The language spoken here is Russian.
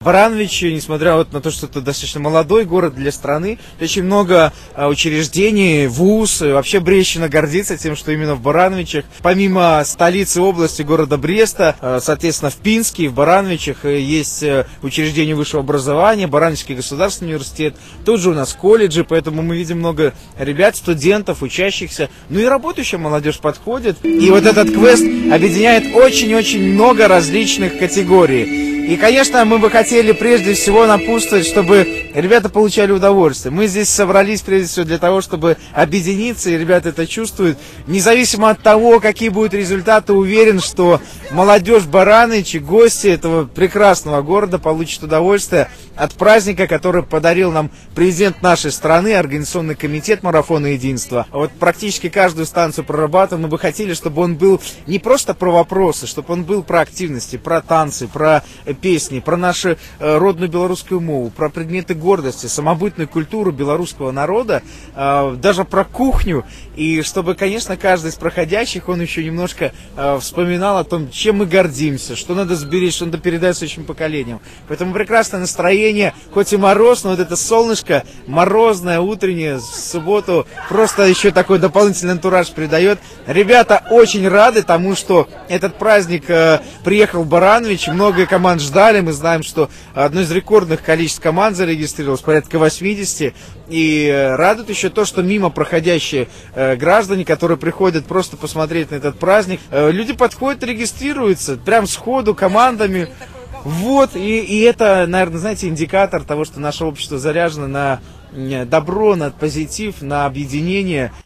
Барановичи, несмотря вот на то, что это достаточно молодой город для страны, очень много учреждений, вуз, вообще Брестщина гордится тем, что именно в Барановичах, помимо столицы области города Бреста, соответственно, в Пинске и в Барановичах есть учреждения высшего образования, Барановичский государственный университет, тут же у нас колледжи, поэтому мы видим много ребят, студентов, учащихся, ну и работающая молодежь подходит. И вот этот квест объединяет очень-очень много различных категорий. И, конечно, мы бы хотели прежде всего напутствовать, чтобы ребята получали удовольствие. Мы здесь собрались прежде всего для того, чтобы объединиться, и ребята это чувствуют. Независимо от того, какие будут результаты, уверен, что молодежь Барановичи, гости этого прекрасного города получат удовольствие от праздника, который подарил нам президент нашей страны, Организационный комитет марафона единства. Вот практически каждую станцию прорабатываем. Мы бы хотели, чтобы он был не просто про вопросы, чтобы он был про активности, про танцы, про песни, про нашу родную белорусскую мову, про предметы гордости, самобытную культуру белорусского народа, даже про кухню. И чтобы, конечно, каждый из проходящих, он еще немножко вспоминал о том, чем мы гордимся, что надо сберечь, что надо передать следующим поколениям. Поэтому прекрасное настроение, хоть и мороз, но вот это солнышко морозное, утреннее, в субботу, просто еще такой дополнительный антураж придает. Ребята очень рады тому, что этот праздник приехал в Барановичи, много команд ждали, мы знаем, что одно из рекордных количеств команд зарегистрировалось, порядка 80, и радует еще то, что мимо проходящие граждане, которые приходят просто посмотреть на этот праздник, люди подходят, регистрируются, прям сходу, командами. Вот, и это, наверное, знаете, индикатор того, что наше общество заряжено на добро, на позитив, на объединение.